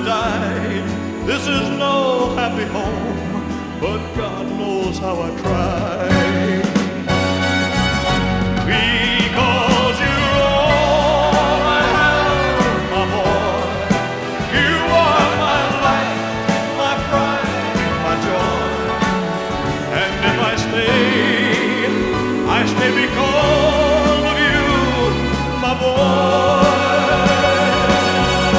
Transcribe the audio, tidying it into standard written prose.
died. This is no happy home, but God knows how I tried. Because you're all I have, my boy. You are my life, my pride, my joy. And if I stay because